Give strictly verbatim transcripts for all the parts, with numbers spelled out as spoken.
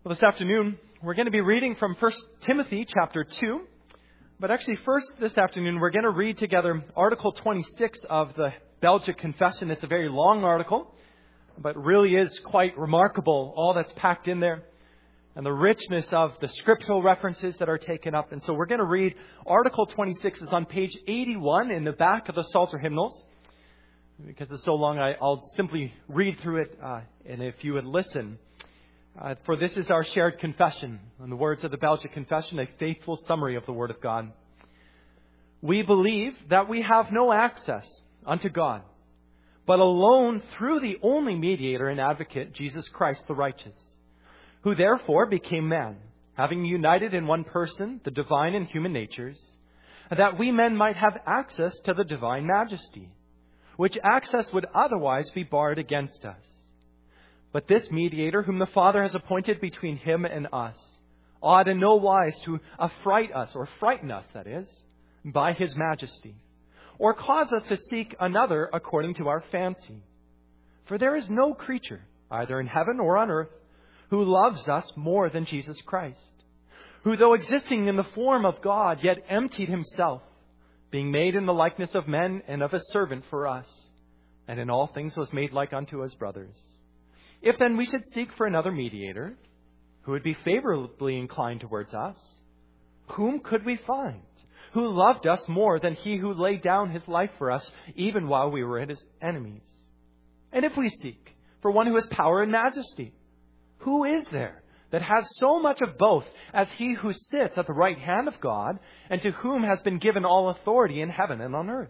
Well, this afternoon, we're going to be reading from First Timothy chapter two. But actually, first this afternoon, we're going to read together Article twenty-six of the Belgic Confession. It's a very long article, but really is quite remarkable, all that's packed in there, and the richness of the scriptural references that are taken up. And so we're going to read Article twenty-six. It's on page eighty-one in the back of the Psalter hymnals. Because it's so long, I, I'll simply read through it, uh, and if you would listen. Uh, for this is our shared confession. In the words of the Belgic Confession, a faithful summary of the Word of God. We believe that we have no access unto God, but alone through the only mediator and advocate, Jesus Christ the righteous, who therefore became man, having united in one person the divine and human natures, that we men might have access to the divine majesty, which access would otherwise be barred against us. But this mediator, whom the Father has appointed between him and us, ought in no wise to affright us, or frighten us, that is, by his majesty, or cause us to seek another according to our fancy. For there is no creature, either in heaven or on earth, who loves us more than Jesus Christ, who, though existing in the form of God, yet emptied himself, being made in the likeness of men and of a servant for us, and in all things was made like unto us brothers. If then we should seek for another mediator, who would be favorably inclined towards us, whom could we find, who loved us more than he who laid down his life for us, even while we were his enemies? And if we seek for one who has power and majesty, who is there that has so much of both as he who sits at the right hand of God, and to whom has been given all authority in heaven and on earth?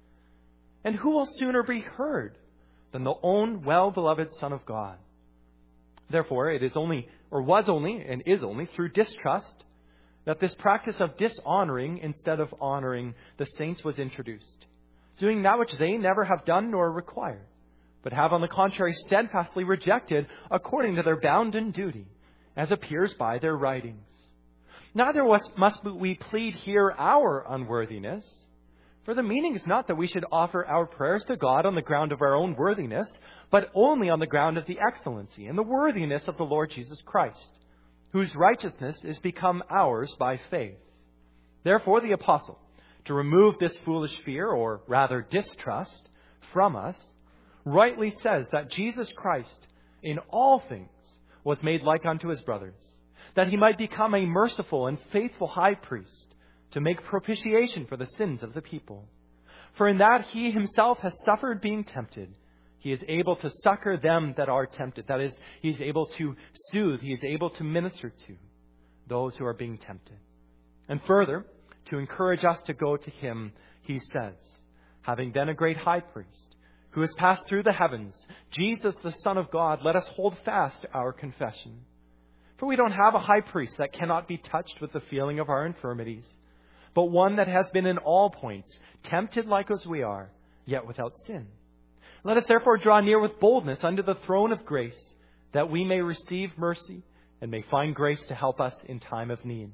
And who will sooner be heard than the own well-beloved Son of God? Therefore, it is only, or was only, and is only through distrust that this practice of dishonoring instead of honoring the saints was introduced, doing that which they never have done nor required, but have on the contrary steadfastly rejected according to their bounden duty, as appears by their writings. Neither was, must we plead here our unworthiness, for the meaning is not that we should offer our prayers to God on the ground of our own worthiness, but only on the ground of the excellency and the worthiness of the Lord Jesus Christ, whose righteousness is become ours by faith. Therefore the apostle, to remove this foolish fear, or rather distrust, from us, rightly says that Jesus Christ in all things was made like unto his brothers, that he might become a merciful and faithful high priest, to make propitiation for the sins of the people. For in that he himself has suffered being tempted, he is able to succor them that are tempted. That is, he is able to soothe, he is able to minister to those who are being tempted. And further, to encourage us to go to him, he says, having then a great high priest, who has passed through the heavens, Jesus the Son of God, let us hold fast to our confession. For we don't have a high priest that cannot be touched with the feeling of our infirmities, but one that has been in all points tempted like as we are, yet without sin. Let us therefore draw near with boldness unto the throne of grace, that we may receive mercy and may find grace to help us in time of need.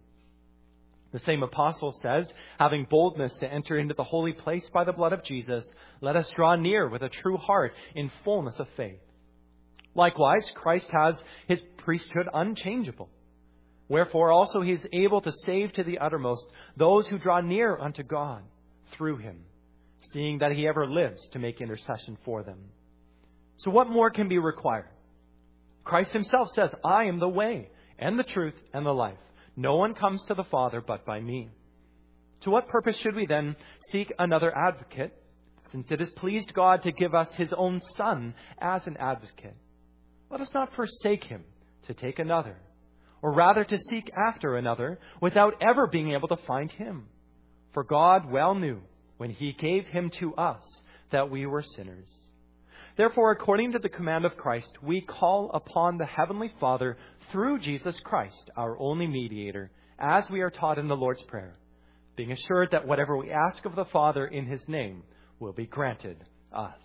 The same apostle says, having boldness to enter into the holy place by the blood of Jesus, let us draw near with a true heart in fullness of faith. Likewise, Christ has his priesthood unchangeable. Wherefore also he is able to save to the uttermost those who draw near unto God through him, seeing that he ever lives to make intercession for them. So what more can be required? Christ himself says, I am the way and the truth and the life. No one comes to the Father but by me. To what purpose should we then seek another advocate, since it has pleased God to give us his own Son as an advocate? Let us not forsake him to take another, or rather to seek after another without ever being able to find him. For God well knew when he gave him to us that we were sinners. Therefore, according to the command of Christ, we call upon the Heavenly Father through Jesus Christ, our only mediator, as we are taught in the Lord's Prayer, being assured that whatever we ask of the Father in his name will be granted us.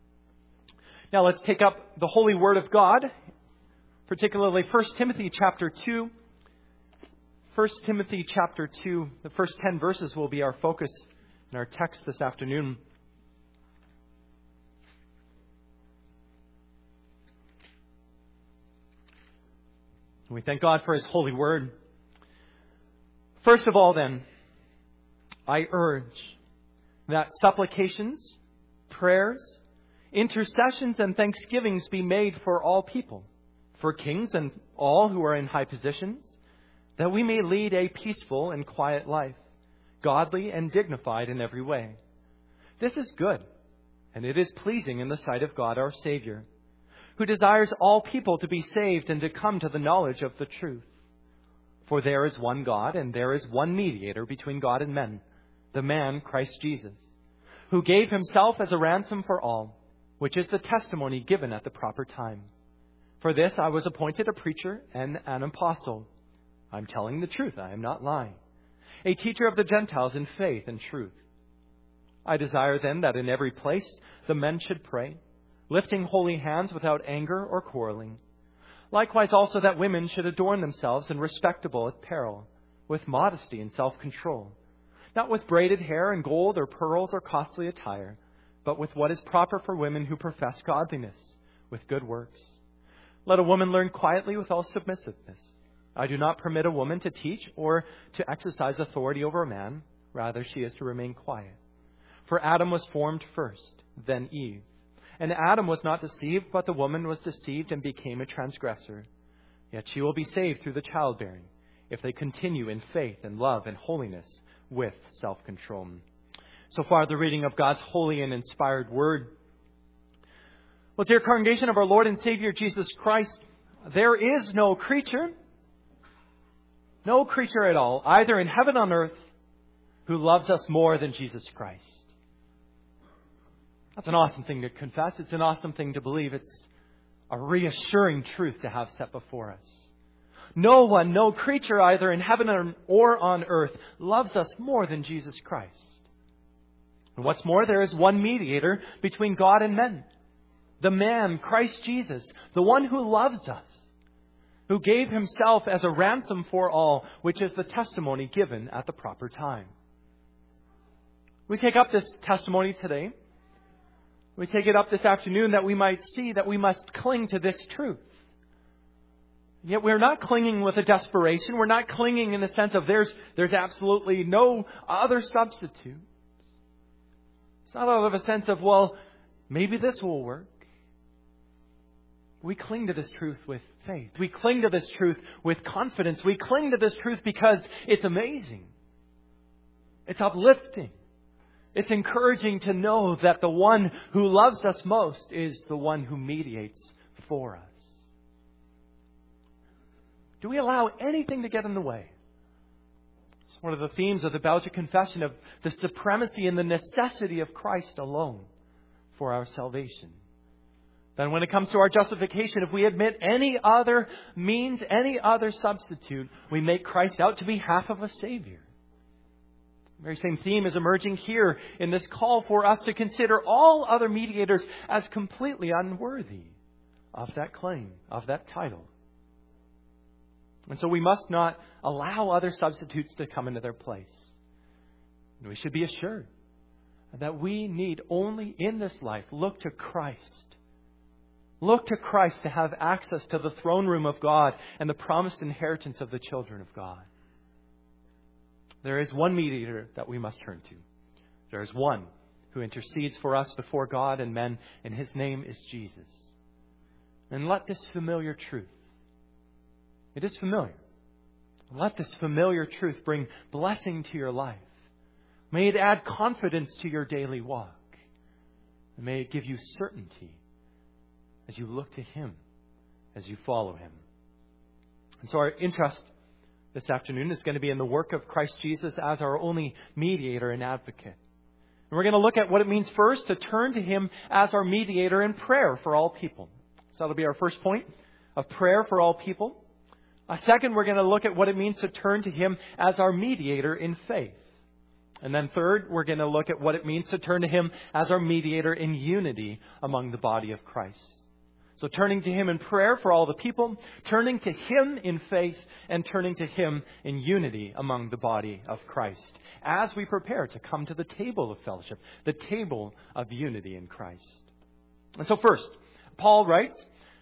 Now let's take up the holy word of God, particularly First Timothy chapter two. First Timothy chapter two, the first ten verses will be our focus in our text this afternoon. We thank God for His holy word. First of all, then, I urge that supplications, prayers, intercessions, and thanksgivings be made for all people, for kings and all who are in high positions, that we may lead a peaceful and quiet life, godly and dignified in every way. This is good, and it is pleasing in the sight of God our Savior, who desires all people to be saved and to come to the knowledge of the truth. For there is one God, and there is one mediator between God and men, the man Christ Jesus, who gave Himself as a ransom for all, which is the testimony given at the proper time. For this I was appointed a preacher and an apostle. I'm telling the truth, I am not lying. A teacher of the Gentiles in faith and truth. I desire then that in every place the men should pray, lifting holy hands without anger or quarreling. Likewise also that women should adorn themselves in respectable apparel, with modesty and self-control, not with braided hair and gold or pearls or costly attire, but with what is proper for women who profess godliness, with good works. Let a woman learn quietly with all submissiveness. I do not permit a woman to teach or to exercise authority over a man. Rather, she is to remain quiet. For Adam was formed first, then Eve. And Adam was not deceived, but the woman was deceived and became a transgressor. Yet she will be saved through the childbearing, if they continue in faith and love and holiness with self-control. So far, the reading of God's holy and inspired word. Well, dear congregation of our Lord and Savior Jesus Christ, there is no creature, no creature at all, either in heaven or on earth, who loves us more than Jesus Christ. That's an awesome thing to confess. It's an awesome thing to believe. It's a reassuring truth to have set before us. No one, no creature, either in heaven or on earth, loves us more than Jesus Christ. And what's more, there is one mediator between God and men. The man, Christ Jesus, the one who loves us, who gave Himself as a ransom for all, which is the testimony given at the proper time. We take up this testimony today. We take it up this afternoon that we might see that we must cling to this truth. Yet we're not clinging with a desperation. We're not clinging in the sense of there's, there's absolutely no other substitute. It's not out of a sense of, well, maybe this will work. We cling to this truth with faith. We cling to this truth with confidence. We cling to this truth because it's amazing. It's uplifting. It's encouraging to know that the one who loves us most is the one who mediates for us. Do we allow anything to get in the way? It's one of the themes of the Belgic Confession of the supremacy and the necessity of Christ alone for our salvation. Then when it comes to our justification, if we admit any other means, any other substitute, we make Christ out to be half of a Savior. The very same theme is emerging here in this call for us to consider all other mediators as completely unworthy of that claim, of that title. And so we must not allow other substitutes to come into their place. And we should be assured that we need only in this life look to Christ. Look to Christ to have access to the throne room of God and the promised inheritance of the children of God. There is one mediator that we must turn to. There is one who intercedes for us before God and men, and His name is Jesus. And let this familiar truth, it is familiar, let this familiar truth bring blessing to your life. May it add confidence to your daily walk. And may it give you certainty as you look to Him, as you follow Him. And so our interest this afternoon is going to be in the work of Christ Jesus as our only mediator and advocate. And we're going to look at what it means first to turn to Him as our mediator in prayer for all people. So that'll be our first point of prayer for all people. Uh, second, we're going to look at what it means to turn to Him as our mediator in faith. And then third, we're going to look at what it means to turn to Him as our mediator in unity among the body of Christ. So turning to Him in prayer for all the people, turning to Him in faith, and turning to Him in unity among the body of Christ as we prepare to come to the table of fellowship, the table of unity in Christ. And so first, Paul writes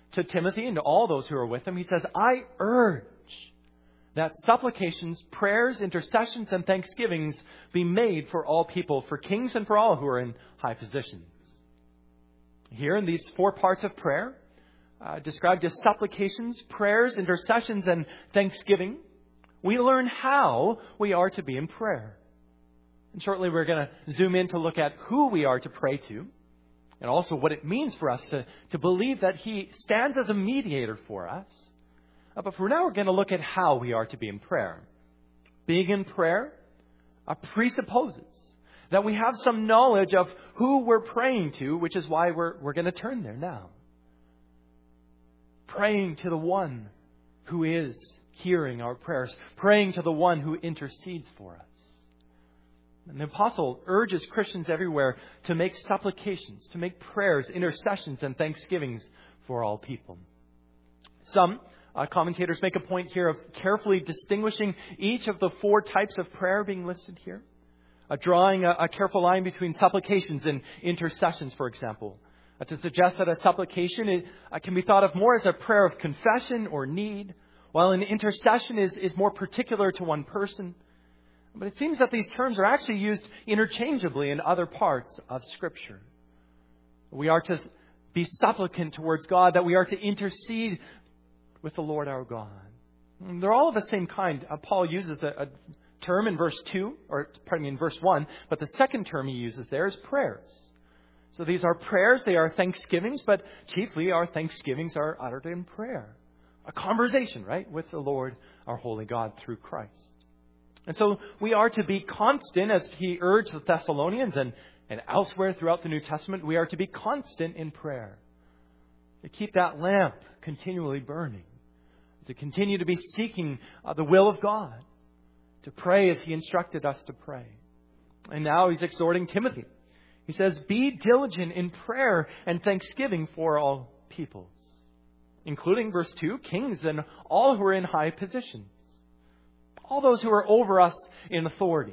to Timothy and to all those who are with him. He says, I urge that supplications, prayers, intercessions, and thanksgivings be made for all people, for kings and for all who are in high positions. Here in these four parts of prayer, uh, described as supplications, prayers, intercessions, and thanksgiving, we learn how we are to be in prayer. And shortly we're going to zoom in to look at who we are to pray to, and also what it means for us to, to believe that He stands as a mediator for us. Uh, but for now, we're going to look at how we are to be in prayer. Being in prayer uh, presupposes that we have some knowledge of who we're praying to, which is why we're, we're going to turn there now. Praying to the one who is hearing our prayers. Praying to the one who intercedes for us. And the apostle urges Christians everywhere to make supplications, to make prayers, intercessions, and thanksgivings for all people. Some uh, commentators make a point here of carefully distinguishing each of the four types of prayer being listed here. Uh, drawing a, a careful line between supplications and intercessions, for example. Uh, to suggest that a supplication is, uh, can be thought of more as a prayer of confession or need, while an intercession is, is more particular to one person. But it seems that these terms are actually used interchangeably in other parts of Scripture. We are to be supplicant towards God, that we are to intercede with the Lord our God. And they're all of the same kind. Uh, Paul uses a, a term in verse two, or pardon me, in verse one, but the second term he uses there is prayers. So these are prayers, they are thanksgivings, but chiefly our thanksgivings are uttered in prayer. A conversation, right, with the Lord our holy God through Christ. And so we are to be constant, as he urged the Thessalonians and, and elsewhere throughout the New Testament, we are to be constant in prayer. To keep that lamp continually burning. To continue to be seeking uh, the will of God. To pray as he instructed us to pray. And now he's exhorting Timothy. He says, be diligent in prayer and thanksgiving for all peoples. Including, verse two, kings and all who are in high positions. All those who are over us in authority.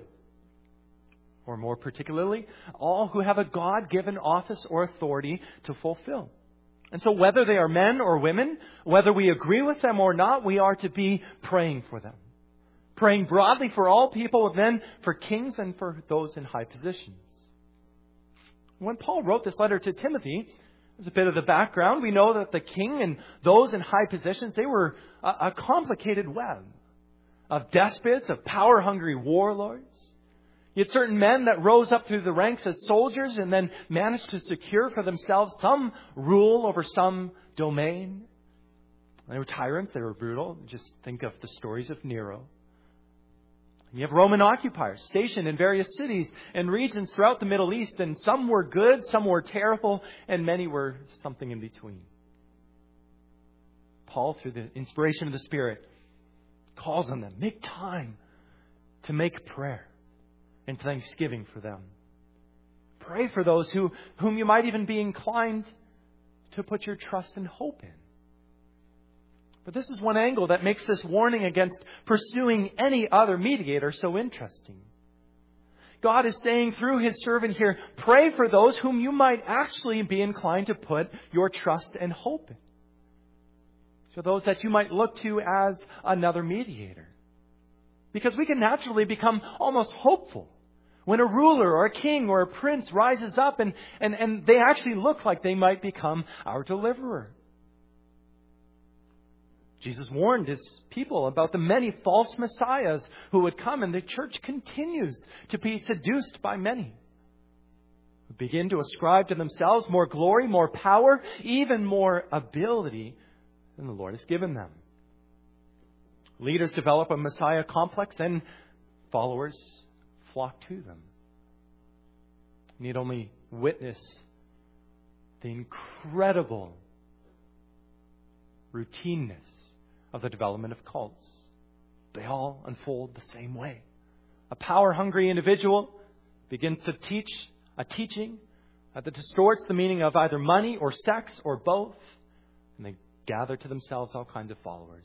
Or more particularly, all who have a God-given office or authority to fulfill. And so whether they are men or women, whether we agree with them or not, we are to be praying for them. Praying broadly for all people, and then for kings and for those in high positions. When Paul wrote this letter to Timothy, as a bit of the background, we know that the king and those in high positions, they were a, a complicated web. Of despots, of power-hungry warlords. You had certain men that rose up through the ranks as soldiers and then managed to secure for themselves some rule over some domain. They were tyrants, they were brutal. Just think of the stories of Nero. And you have Roman occupiers stationed in various cities and regions throughout the Middle East, and some were good, some were terrible, and many were something in between. Paul, through the inspiration of the Spirit, calls on them. Make time to make prayer and thanksgiving for them. Pray for those who, whom you might even be inclined to put your trust and hope in. But this is one angle that makes this warning against pursuing any other mediator so interesting. God is saying through His servant here, pray for those whom you might actually be inclined to put your trust and hope in. So those that you might look to as another mediator. Because we can naturally become almost hopeful when a ruler or a king or a prince rises up and, and, and they actually look like they might become our deliverer. Jesus warned His people about the many false messiahs who would come, and the church continues to be seduced by many. Who begin to ascribe to themselves more glory, more power, even more ability than the Lord has given them. Leaders develop a Messiah complex and followers flock to them. You need only witness the incredible routineness of the development of cults. They all unfold the same way. A power-hungry individual begins to teach a teaching that distorts the meaning of either money or sex or both, and they gather to themselves all kinds of followers.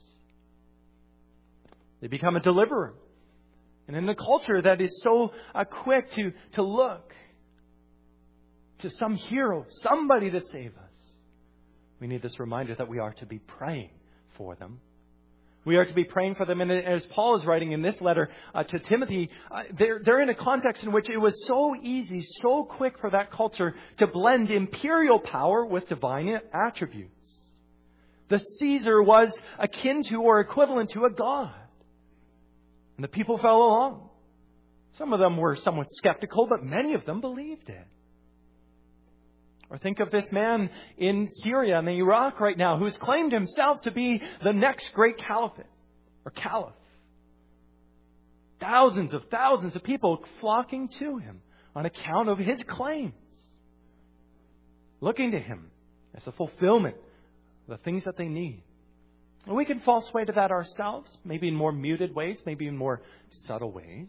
They become a deliverer. And in a culture that is so uh, quick to, to look to some hero, somebody to save us, We need this reminder that we are to be praying for them. We are to be praying for them. And as Paul is writing in this letter uh, to Timothy, uh, they're, they're in a context in which it was so easy, so quick for that culture to blend imperial power with divine attributes. The Caesar was akin to or equivalent to a god. And the people fell along. Some of them were somewhat skeptical, but many of them believed it. Or think of this man in Syria and Iraq right now who's claimed himself to be the next great caliphate or caliph. Thousands of thousands of people flocking to him on account of his claims. Looking to him as the fulfillment of the things that they need. And we can fall sway to that ourselves, maybe in more muted ways, maybe in more subtle ways.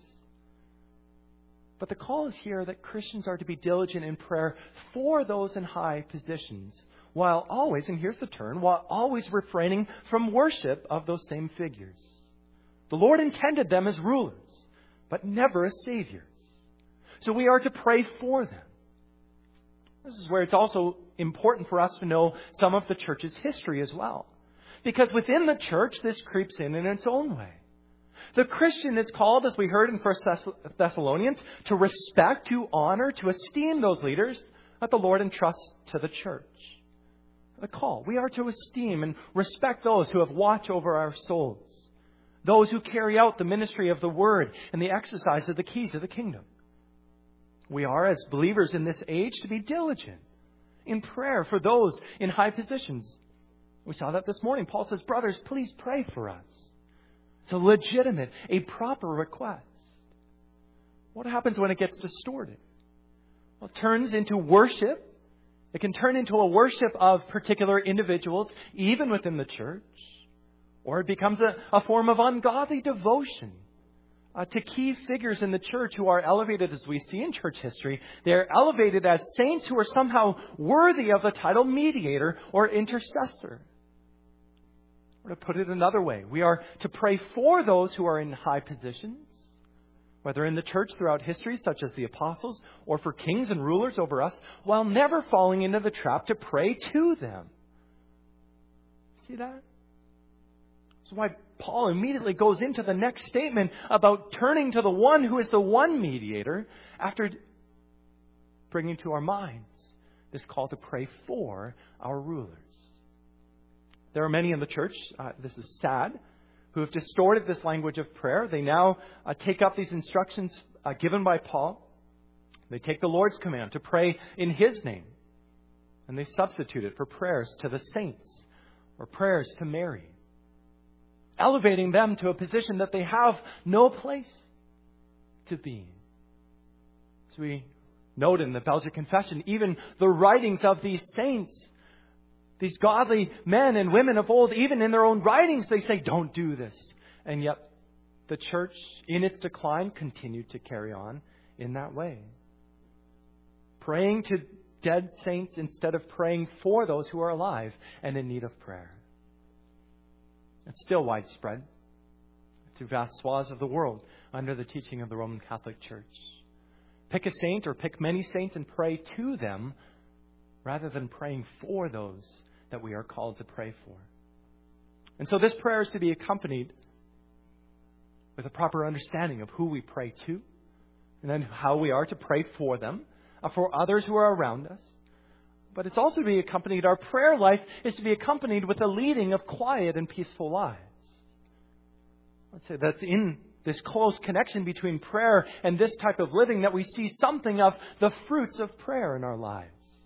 But the call is here that Christians are to be diligent in prayer for those in high positions, while always, and here's the turn, while always refraining from worship of those same figures. The Lord intended them as rulers, but never as saviors. So we are to pray for them. This is where it's also important for us to know some of the church's history as well. Because within the church, this creeps in in its own way. The Christian is called, as we heard in First Thessalonians, to respect, to honor, to esteem those leaders that the Lord entrusts to the church. The call. We are to esteem and respect those who have watch over our souls. Those who carry out the ministry of the Word and the exercise of the keys of the kingdom. We are, as believers in this age, to be diligent in prayer for those in high positions. We saw that this morning. Paul says, brothers, please pray for us. It's a legitimate, a proper request. What happens when it gets distorted? Well, it turns into worship. It can turn into a worship of particular individuals, even within the church. Or it becomes a, a form of ungodly devotion uh, to key figures in the church who are elevated, as we see in church history. They are elevated as saints who are somehow worthy of the title mediator or intercessor. Or to put it another way, we are to pray for those who are in high positions, whether in the church throughout history, such as the apostles, or for kings and rulers over us, while never falling into the trap to pray to them. See that? That's why Paul immediately goes into the next statement about turning to the one who is the one mediator after bringing to our minds this call to pray for our rulers. There are many in the church, uh, this is sad, who have distorted this language of prayer. They now uh, take up these instructions uh, given by Paul. They take the Lord's command to pray in His name. And they substitute it for prayers to the saints or prayers to Mary. Elevating them to a position that they have no place to be. As we note in the Belgic Confession, even the writings of these saints, these godly men and women of old, even in their own writings, they say, don't do this. And yet the church, in its decline, continued to carry on in that way. Praying to dead saints instead of praying for those who are alive and in need of prayer. It's still widespread through vast swaths of the world under the teaching of the Roman Catholic Church. Pick a saint or pick many saints and pray to them rather than praying for those that we are called to pray for. And so this prayer is to be accompanied with a proper understanding of who we pray to and then how we are to pray for them, uh, for others who are around us. But it's also to be accompanied, our prayer life is to be accompanied with a leading of quiet and peaceful lives. Let's say that's in this close connection between prayer and this type of living that we see something of the fruits of prayer in our lives.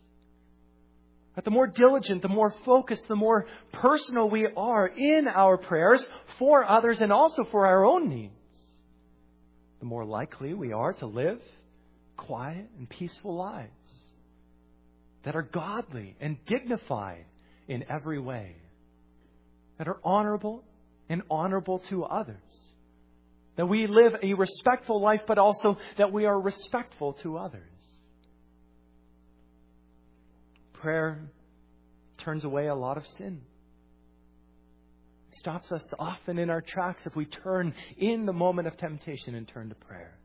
That the more diligent, the more focused, the more personal we are in our prayers for others and also for our own needs, the more likely we are to live quiet and peaceful lives that are godly and dignified in every way, that are honorable and honorable to others, that we live a respectful life, but also that we are respectful to others. Prayer turns away a lot of sin. It stops us often in our tracks if we turn in the moment of temptation and turn to prayer.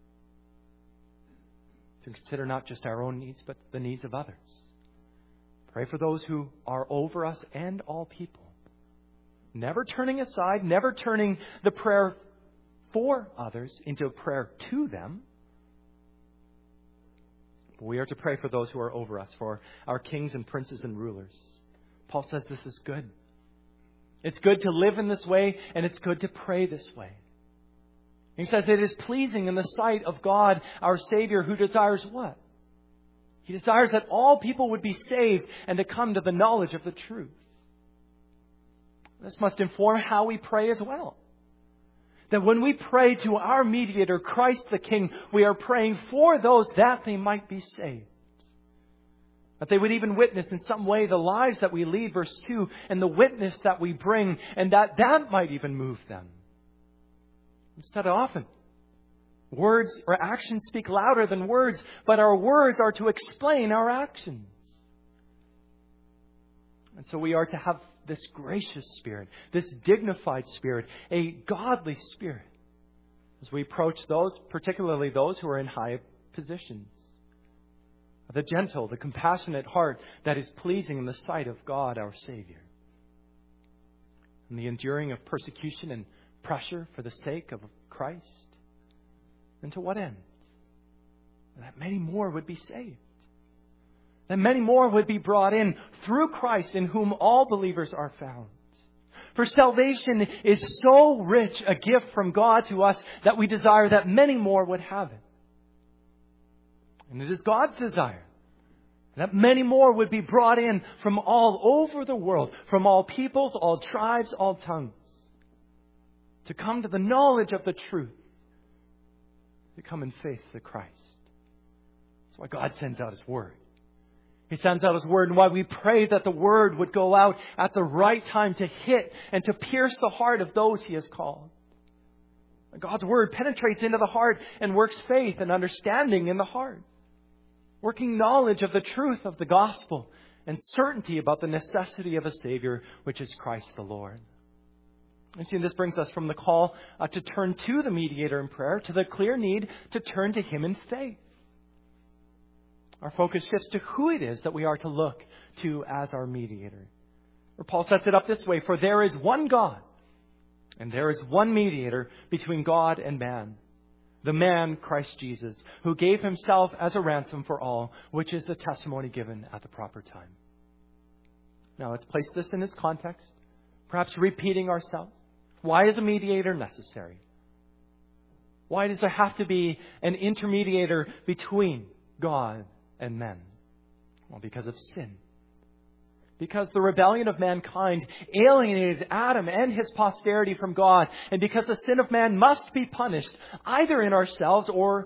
To consider not just our own needs, but the needs of others. Pray for those who are over us and all people. Never turning aside, never turning the prayer for others into a prayer to them. We are to pray for those who are over us, for our kings and princes and rulers. Paul says this is good. It's good to live in this way, and it's good to pray this way. He says it is pleasing in the sight of God, our Savior, who desires what? He desires that all people would be saved and to come to the knowledge of the truth. This must inform how we pray as well. That when we pray to our mediator, Christ the King, we are praying for those that they might be saved. That they would even witness in some way the lives that we lead, verse two, and the witness that we bring, and that that might even move them. Instead, often, words or actions speak louder than words, but our words are to explain our actions. And so we are to have this gracious spirit, this dignified spirit, a godly spirit, as we approach those, particularly those who are in high positions. The gentle, the compassionate heart that is pleasing in the sight of God, our Savior. And the enduring of persecution and pressure for the sake of Christ. And to what end? That many more would be saved. That many more would be brought in through Christ, in whom all believers are found. For salvation is so rich a gift from God to us that we desire that many more would have it. And it is God's desire that many more would be brought in from all over the world, from all peoples, all tribes, all tongues, to come to the knowledge of the truth, to come in faith to Christ. That's why God sends out His Word. He sends out His Word, and why we pray that the Word would go out at the right time to hit and to pierce the heart of those He has called. God's Word penetrates into the heart and works faith and understanding in the heart, working knowledge of the truth of the gospel and certainty about the necessity of a Savior, which is Christ the Lord. You see, this brings us from the call uh, to turn to the mediator in prayer to the clear need to turn to Him in faith. Our focus shifts to who it is that we are to look to as our mediator. Or Paul sets it up this way: for there is one God, and there is one mediator between God and man, the man, Christ Jesus, who gave Himself as a ransom for all, which is the testimony given at the proper time. Now let's place this in its context, perhaps repeating ourselves. Why is a mediator necessary? Why does there have to be an intermediator between God and men? Well, because of sin. Because the rebellion of mankind alienated Adam and his posterity from God. And because the sin of man must be punished, either in ourselves or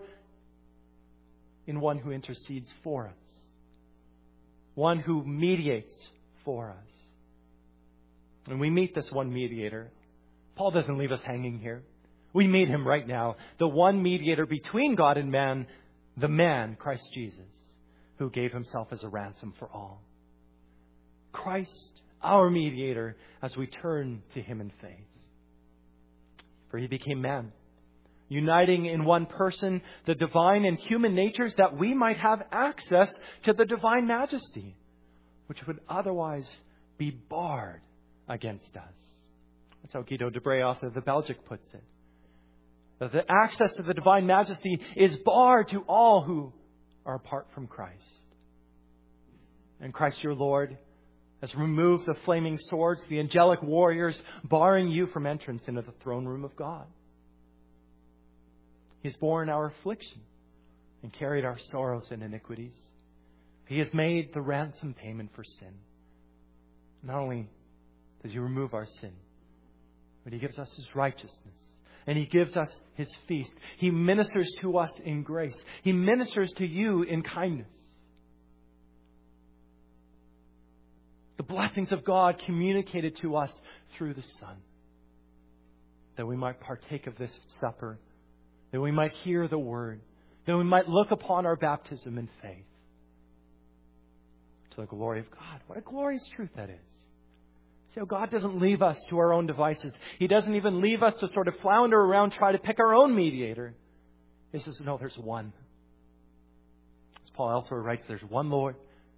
in one who intercedes for us. One who mediates for us. When we meet this one mediator, Paul doesn't leave us hanging here. We meet Him right now. The one mediator between God and man, the man, Christ Jesus, who gave Himself as a ransom for all. Christ, our mediator, as we turn to Him in faith. For He became man, uniting in one person the divine and human natures, that we might have access to the divine majesty, which would otherwise be barred against us. That's how Guido de Brey, author of the Belgic, puts it. That the access to the divine majesty is barred to all who are apart from Christ. And Christ your Lord has removed the flaming swords, the angelic warriors, barring you from entrance into the throne room of God. He has borne our affliction and carried our sorrows and iniquities. He has made the ransom payment for sin. Not only does He remove our sin, but He gives us His righteousness. And He gives us His feast. He ministers to us in grace. He ministers to you in kindness. The blessings of God communicated to us through the Son, that we might partake of this supper, that we might hear the Word, that we might look upon our baptism in faith to the glory of God. What a glorious truth that is. See how God doesn't leave us to our own devices. He doesn't even leave us to sort of flounder around, try to pick our own mediator. He says, no, there's one. As Paul elsewhere writes, there's one Lord,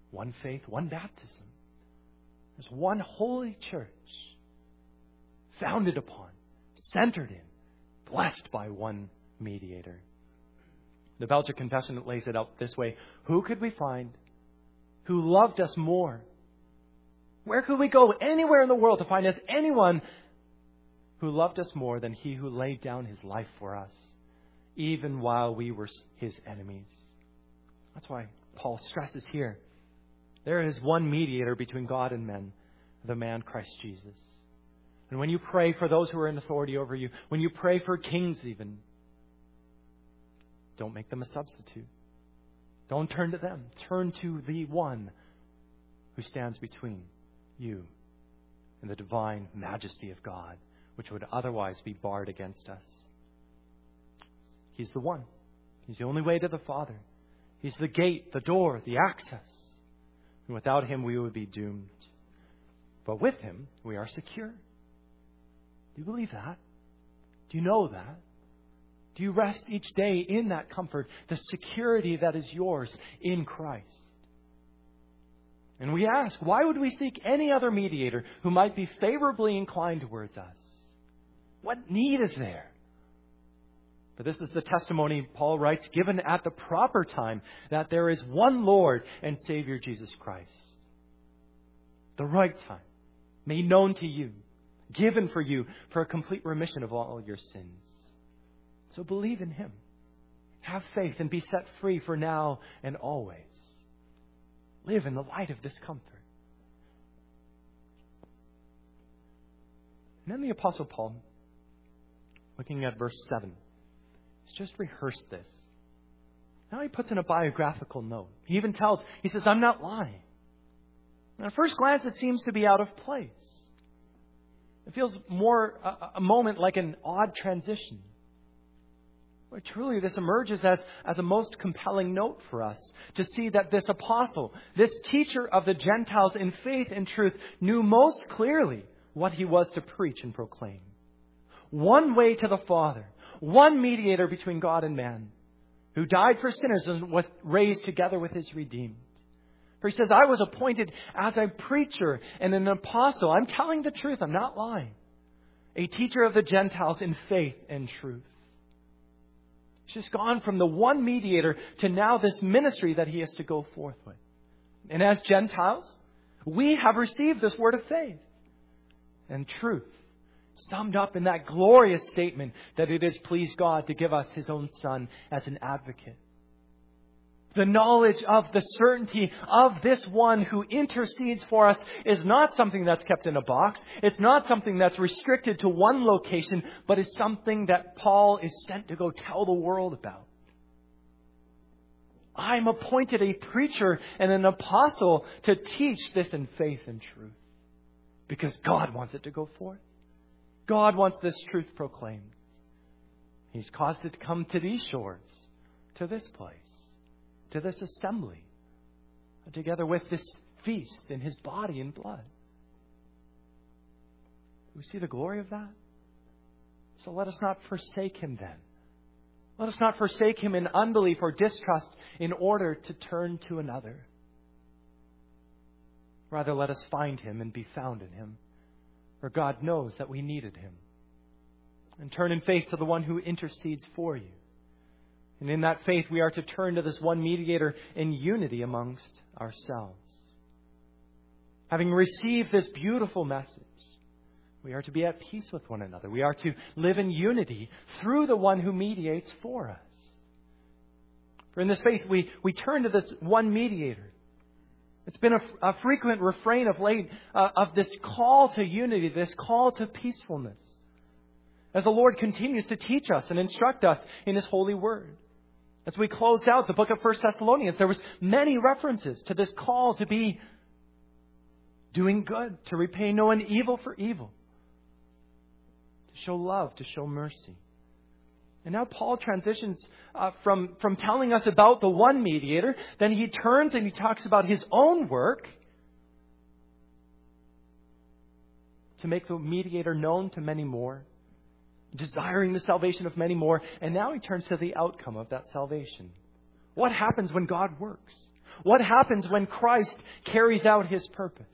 one faith, one baptism. There's one holy church, founded upon, centered in, blessed by one mediator. The Belgic Confession lays it out this way. Who could we find who loved us more? Where could we go anywhere in the world to find us anyone who loved us more than he who laid down his life for us, even while we were his enemies? That's why Paul stresses here, there is one mediator between God and men, the man Christ Jesus. And when you pray for those who are in authority over you, when you pray for kings even, don't make them a substitute. Don't turn to them. Turn to the one who stands between you and the divine majesty of God, which would otherwise be barred against us. He's the one. He's the only way to the Father. He's the gate, the door, the access. And without him, we would be doomed. But with him, we are secure. Do you believe that? Do you know that? Do you rest each day in that comfort, the security that is yours in Christ? And we ask, why would we seek any other mediator who might be favorably inclined towards us? What need is there? But this is the testimony, Paul writes, given at the proper time, that there is one Lord and Savior, Jesus Christ. The right time, made known to you, given for you for a complete remission of all your sins. So believe in him. Have faith and be set free for now and always. Live in the light of this comfort. And then the Apostle Paul, looking at verse seven, he's just rehearsed this. Now he puts in a biographical note. He even tells, he says, I'm not lying. And at first glance, it seems to be out of place. It feels more a, a moment like an odd transition. But truly, this emerges as, as a most compelling note for us to see that this apostle, this teacher of the Gentiles in faith and truth, knew most clearly what he was to preach and proclaim. One way to the Father, one mediator between God and man, who died for sinners and was raised together with his redeemed. For he says, I was appointed as a preacher and an apostle. I'm telling the truth. I'm not lying. A teacher of the Gentiles in faith and truth. He's just gone from the one mediator to now this ministry that he has to go forth with. And as Gentiles, we have received this word of faith and truth, summed up in that glorious statement that it has pleased God to give us his own Son as an advocate. The knowledge of the certainty of this one who intercedes for us is not something that's kept in a box. It's not something that's restricted to one location, but is something that Paul is sent to go tell the world about. I'm appointed a preacher and an apostle to teach this in faith and truth. Because God wants it to go forth. God wants this truth proclaimed. He's caused it to come to these shores, to this place, to this assembly, together with this feast in his body and blood. Do we see the glory of that? So let us not forsake him then. Let us not forsake him in unbelief or distrust in order to turn to another. Rather, let us find him and be found in him. For God knows that we needed him. And turn in faith to the one who intercedes for you. And in that faith, we are to turn to this one mediator in unity amongst ourselves. Having received this beautiful message, we are to be at peace with one another. We are to live in unity through the one who mediates for us. For in this faith, we, we turn to this one mediator. It's been a, a frequent refrain of late uh, of this call to unity, this call to peacefulness. As the Lord continues to teach us and instruct us in his holy word. As we closed out the book of First Thessalonians, there was many references to this call to be doing good, to repay no one evil for evil, to show love, to show mercy. And now Paul transitions uh, from, from telling us about the one mediator, then he turns and he talks about his own work to make the mediator known to many more, desiring the salvation of many more. And now he turns to the outcome of that salvation. What happens when God works? What happens when Christ carries out His purpose?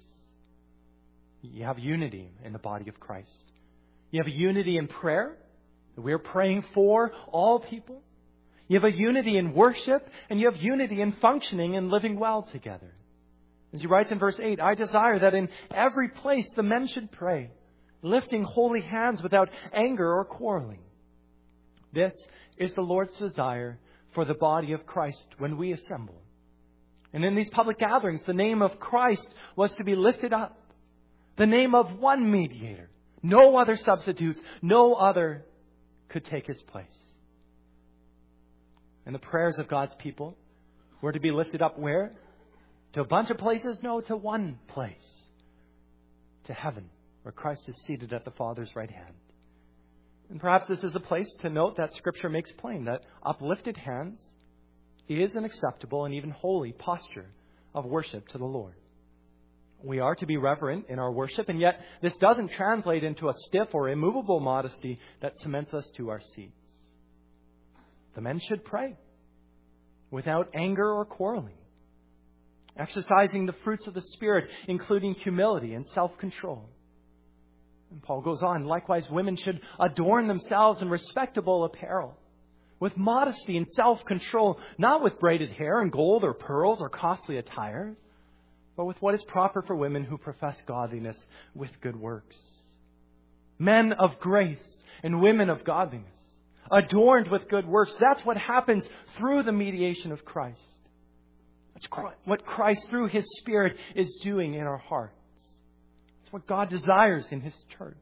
You have unity in the body of Christ. You have a unity in prayer, that we're praying for all people. You have a unity in worship, and you have unity in functioning and living well together. As he writes in verse eight, I desire that in every place the men should pray, lifting holy hands without anger or quarreling. This is the Lord's desire for the body of Christ when we assemble. And in these public gatherings, the name of Christ was to be lifted up. The name of one mediator. No other substitutes. No other could take His place. And the prayers of God's people were to be lifted up where? To a bunch of places? No, to one place. To heaven, where Christ is seated at the Father's right hand. And perhaps this is a place to note that Scripture makes plain that uplifted hands is an acceptable and even holy posture of worship to the Lord. We are to be reverent in our worship, and yet this doesn't translate into a stiff or immovable modesty that cements us to our seats. The men should pray without anger or quarreling, exercising the fruits of the Spirit, including humility and self-control. And Paul goes on, likewise, women should adorn themselves in respectable apparel, with modesty and self-control, not with braided hair and gold or pearls or costly attire, but with what is proper for women who profess godliness with good works. Men of grace and women of godliness, adorned with good works. That's what happens through the mediation of Christ. That's what Christ, through His Spirit, is doing in our hearts. It's what God desires in His church.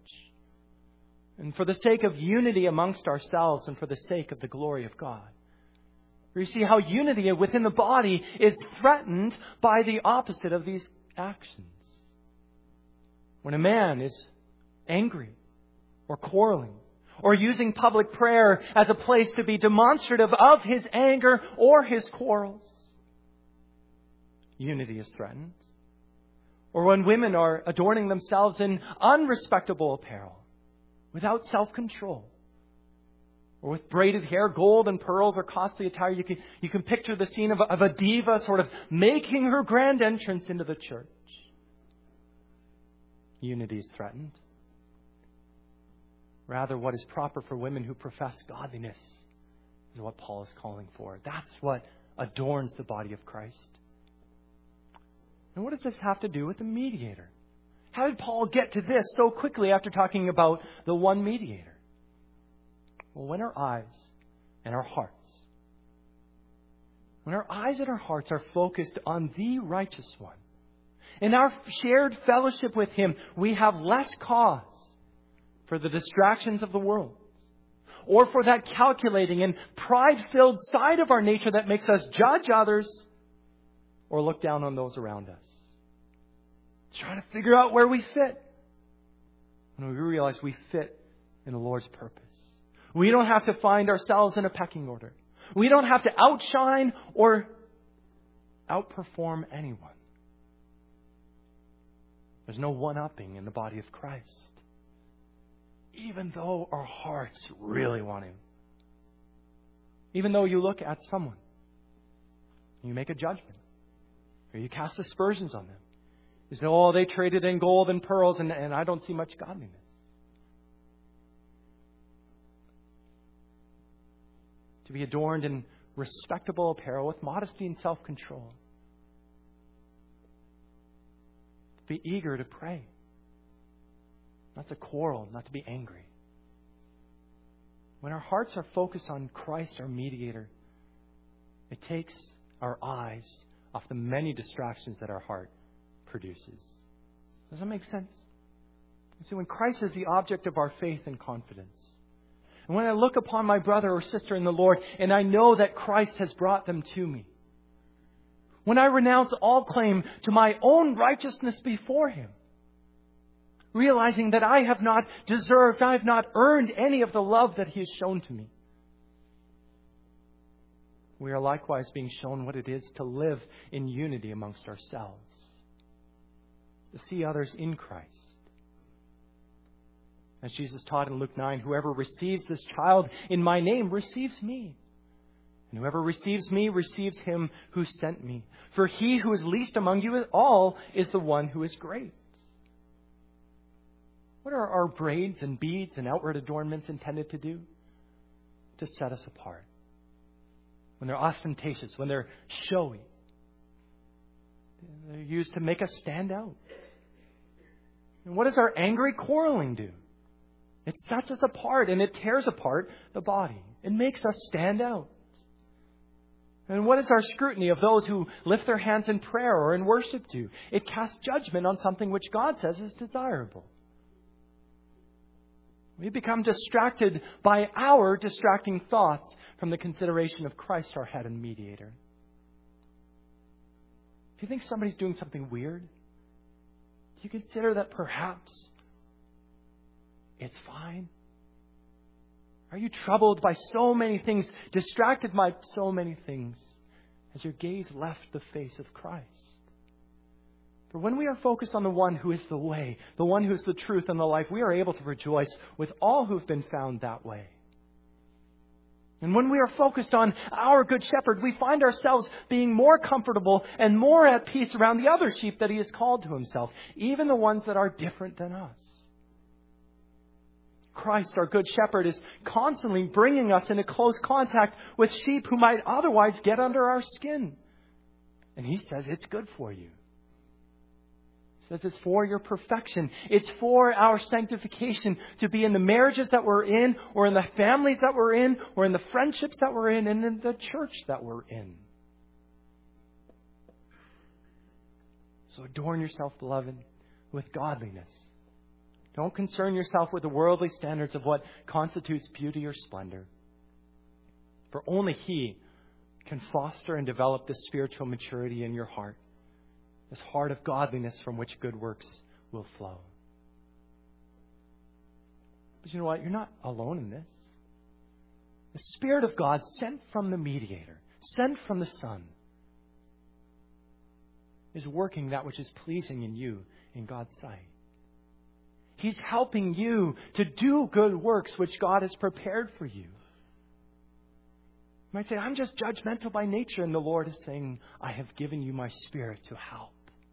And for the sake of unity amongst ourselves and for the sake of the glory of God. You see how unity within the body is threatened by the opposite of these actions. When a man is angry or quarreling or using public prayer as a place to be demonstrative of his anger or his quarrels, unity is threatened. Or when women are adorning themselves in unrespectable apparel, without self-control, or with braided hair, gold and pearls, or costly attire, you can, you can picture the scene of a, of a diva sort of making her grand entrance into the church. Unity is threatened. Rather, what is proper for women who profess godliness is what Paul is calling for. That's what adorns the body of Christ. And what does this have to do with the mediator? How did Paul get to this so quickly after talking about the one mediator? Well, when our eyes and our hearts, when our eyes and our hearts are focused on the righteous one, in our shared fellowship with Him, we have less cause for the distractions of the world, or for that calculating and pride-filled side of our nature that makes us judge others or look down on those around us. Trying to figure out where we fit. When we realize we fit in the Lord's purpose. We don't have to find ourselves in a pecking order. We don't have to outshine or outperform anyone. There's no one-upping in the body of Christ. Even though our hearts really want Him. Even though you look at someone, you make a judgment, or you cast aspersions on them. You say, oh, they traded in gold and pearls, and, and I don't see much godliness. To be adorned in respectable apparel with modesty and self-control. To be eager to pray. Not to quarrel, not to be angry. When our hearts are focused on Christ, our mediator, it takes our eyes off the many distractions that our heart produces. Does that make sense? You see, when Christ is the object of our faith and confidence, and when I look upon my brother or sister in the Lord, and I know that Christ has brought them to me, when I renounce all claim to my own righteousness before Him, realizing that I have not deserved, I have not earned any of the love that He has shown to me, we are likewise being shown what it is to live in unity amongst ourselves. To see others in Christ. As Jesus taught in Luke nine, whoever receives this child in my name receives me. And whoever receives me receives him who sent me. For he who is least among you all is the one who is great. What are our braids and beads and outward adornments intended to do? To set us apart. When they're ostentatious, when they're showy. They're used to make us stand out. And what does our angry quarreling do? It sets us apart and it tears apart the body. It makes us stand out. And what is our scrutiny of those who lift their hands in prayer or in worship do? It casts judgment on something which God says is desirable. We become distracted by our distracting thoughts from the consideration of Christ, our head and mediator. If you think somebody's doing something weird, do you consider that perhaps it's fine? Are you troubled by so many things, distracted by so many things, as your gaze left the face of Christ? For when we are focused on the one who is the way, the one who is the truth and the life, we are able to rejoice with all who have been found that way. And when we are focused on our good shepherd, we find ourselves being more comfortable and more at peace around the other sheep that he has called to himself, even the ones that are different than us. Christ, our good shepherd, is constantly bringing us into close contact with sheep who might otherwise get under our skin. And he says it's good for you. He says it's for your perfection. It's for our sanctification to be in the marriages that we're in, or in the families that we're in, or in the friendships that we're in, and in the church that we're in. So adorn yourself, beloved, with godliness. Don't concern yourself with the worldly standards of what constitutes beauty or splendor. For only He can foster and develop this spiritual maturity in your heart, this heart of godliness from which good works will flow. But you know what? You're not alone in this. The Spirit of God sent from the mediator, sent from the Son, is working that which is pleasing in you in God's sight. He's helping you to do good works which God has prepared for you. You might say, I'm just judgmental by nature. And the Lord is saying, I have given you my Spirit to help,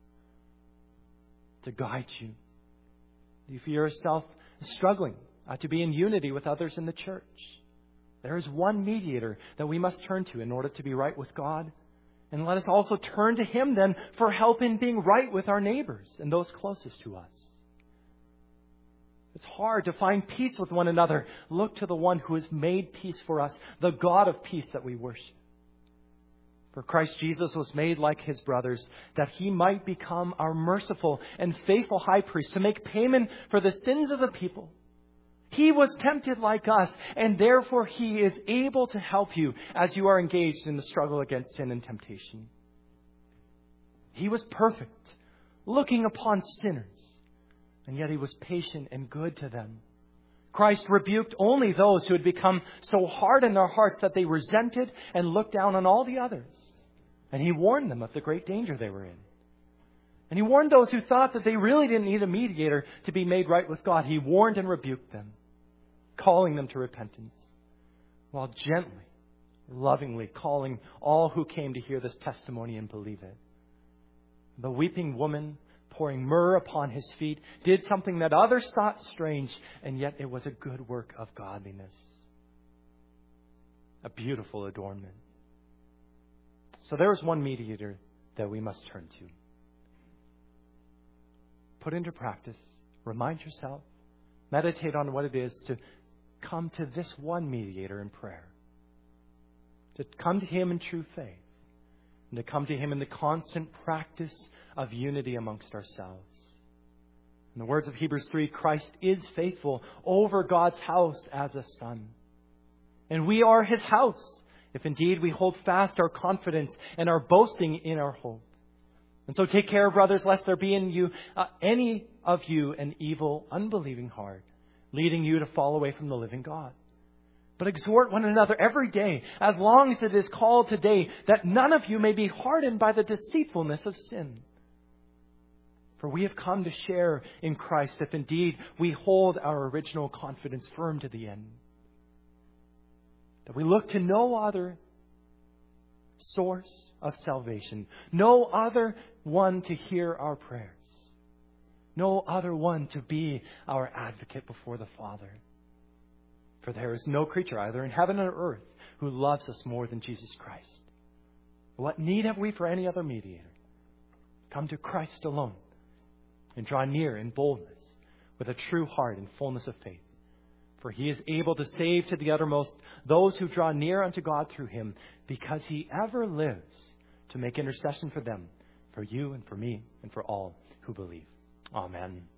to guide you. If you're yourself struggling uh, to be in unity with others in the church, there is one mediator that we must turn to in order to be right with God. And let us also turn to Him then for help in being right with our neighbors and those closest to us. It's hard to find peace with one another. Look to the one who has made peace for us, the God of peace that we worship. For Christ Jesus was made like His brothers, that He might become our merciful and faithful high priest to make payment for the sins of the people. He was tempted like us, and therefore He is able to help you as you are engaged in the struggle against sin and temptation. He was perfect, looking upon sinners. And yet He was patient and good to them. Christ rebuked only those who had become so hard in their hearts that they resented and looked down on all the others. And He warned them of the great danger they were in. And He warned those who thought that they really didn't need a mediator to be made right with God. He warned and rebuked them, calling them to repentance, while gently, lovingly calling all who came to hear this testimony and believe it. The weeping woman, pouring myrrh upon His feet, did something that others thought strange, and yet it was a good work of godliness. A beautiful adornment. So there is one mediator that we must turn to. Put into practice, remind yourself, meditate on what it is to come to this one mediator in prayer. To come to Him in true faith. And to come to Him in the constant practice of unity amongst ourselves. In the words of Hebrews three, Christ is faithful over God's house as a son. And we are His house, if indeed we hold fast our confidence and our boasting in our hope. And so take care, brothers, lest there be in you, uh, any of you, an evil, unbelieving heart, leading you to fall away from the living God. But exhort one another every day, as long as it is called today, that none of you may be hardened by the deceitfulness of sin. For we have come to share in Christ, if indeed we hold our original confidence firm to the end. That we look to no other source of salvation. No other one to hear our prayers. No other one to be our advocate before the Father. For there is no creature either in heaven or earth who loves us more than Jesus Christ. What need have we for any other mediator? Come to Christ alone and draw near in boldness with a true heart and fullness of faith. For He is able to save to the uttermost those who draw near unto God through Him, because He ever lives to make intercession for them, for you and for me and for all who believe. Amen.